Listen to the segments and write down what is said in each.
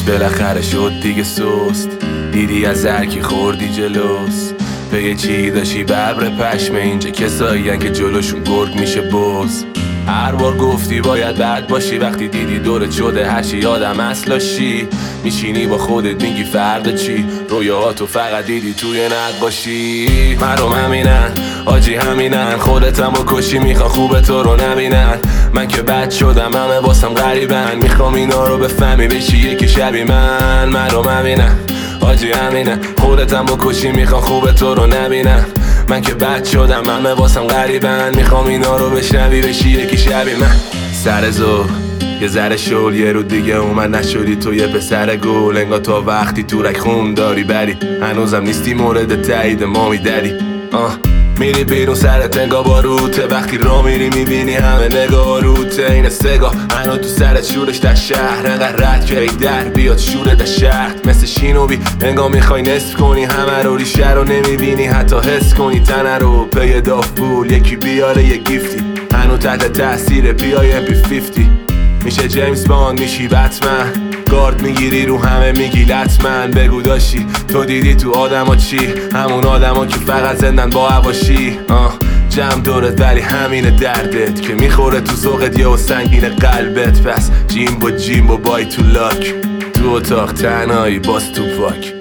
بالاخره شد دیگه سست، دیدی از هرکی خوردی جلوس. به چی داشتی ببر پشمه، اینجا کسایین که جلوشون گرگ میشه بز. هر بار گفتی باید بد باشی، وقتی دیدی دورت شده هرچی یادم اصلاشی. میشینی با خودت میگی فردا چی، رویاهاتو فقط دیدی توی نقاشی. مردم همینن آجی همینن، خودتم با کشی میخوان خوب تو رو نبینن. من که بد شدم همه واسم غریبن، میخوام اینا رو بفهمی بشی یکی شبیه من. مردم همینن آجی همینن، خودتم با کشی میخوان خوب تو رو نبینن. من که بد شدم همه واسم غریبن، میخوام اینا رو بشنوی بشی یکی شبیه من. سر ظهر یه ذره شل، یه رو دیگه اومد نشدی تو یه پسر گل. انگار تا وقتی تورک خون داری بری، هنوزم نیستی مورد تایید مامی دری. میری بیرون سرت انگار باروته، وقتی را میری میبینی همه نگاه روته. این سگاه هنو تو سرت شورش در شهر، انقدر رد که ای در بیاد شوره در شهر. مثل شینوبی انگار میخوای نصف کنی همه رو، ریشه رو نمیبینی حتی حس کنی تنه رو. پی دافول یکی بیاره یه گیفتی، هنو تحت تاثیر پیای MP50. میشه جیمز باند میشی بتمن، گارد میگیری رو همه میگی لطمن. بگو داشتی تو دیدی تو آدما چی، همون آدما که فقط زندن با حواشی. جمع دورت ولی همین دردت که میخوره تو ذوقت و سنگین قلبت. پس جیمبو بای تو لاک، تو اتاق تنهایی باز تو پاک.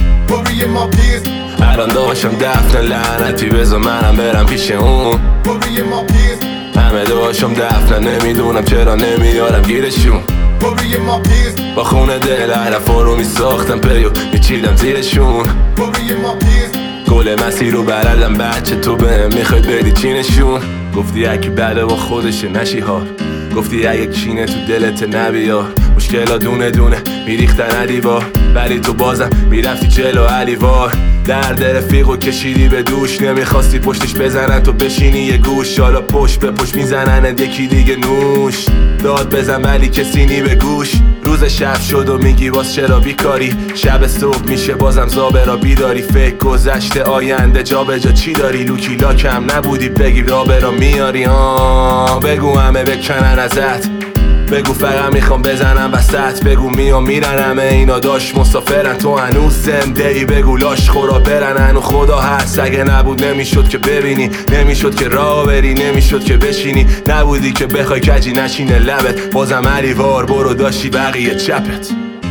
الان داشتم دفن لعنتی، بذار منم برم پیش اون. همه داشتم دفن نمیدونم چرا نمیارم گیرشون. با خونه دل حرفا رو میساختم پیو میچیدم زیرشون. گل مسیر رو بردم بچه تو بهم میخوای بدی چینشون. گفتی اگه بده با خودشه نشی هار، گفتی اگه کینه تو دلت نبیار. مشکلا دونه دونه میریختن دیوار، ولی تو بازم میرفتی جلو علیوار. درد رفیقو کشیدی به دوش، نمیخواستی پشتش بزنن تو بشینی یه گوش. حالا پشت به پشت میزنن یکی دیگه نوش. داد بزن ولی کسی نی به گوش. روز شب شد و میگی باز چرا بیکاری، شب صبح میشه بازم زابه را بیداری. فکر گذشته آینده جا به جا چی داری، لوکی لاکم نبودی بگی رابه را میاری. بگو همه بکنن ازت، بگو فقط میخوام بزنم وسط. بگو میام میرن همه اینا داشت مسافرن، تو هنوز زنده ای. بگو لاش خورا برن هنو خدا هست. اگه نبود نمیشد که ببینی، نمیشد که راه بری، نمیشد که بشینی. نبودی که بخوای کجی نشینه لبت، بازم علیوار برو داشتی بقیه چپت.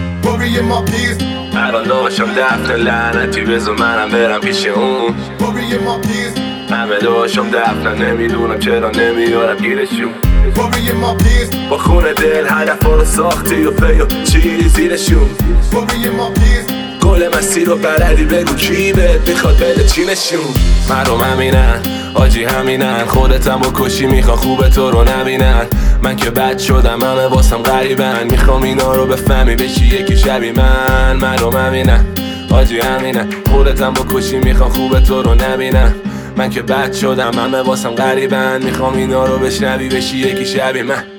الان داشتم دفن لعنتی، بذار منم برم پیش اون. همه داشتم دفن نمیدونم چرا نمیارم گیرشون. با خونه دل هدفا رو ساختی و پیو چی زیرشون. گل مسیر رو بلدی بگو کی بهت میخواد بده چینشون. مردم همینن آجی همینن، خودتم با کشی میخوان خوب تو رو نبینن. من که بد شدم همه واسم غریبن، میخوام اینا رو بفهمی بشی یکی شبیه من. مردم همینن آجی همینن، خودتم با کشی میخوان خوب تو رو نبینن. من که بد شدم همه واسم غریبن، میخوام اینا رو بشنوی بشی یکی شبیه من.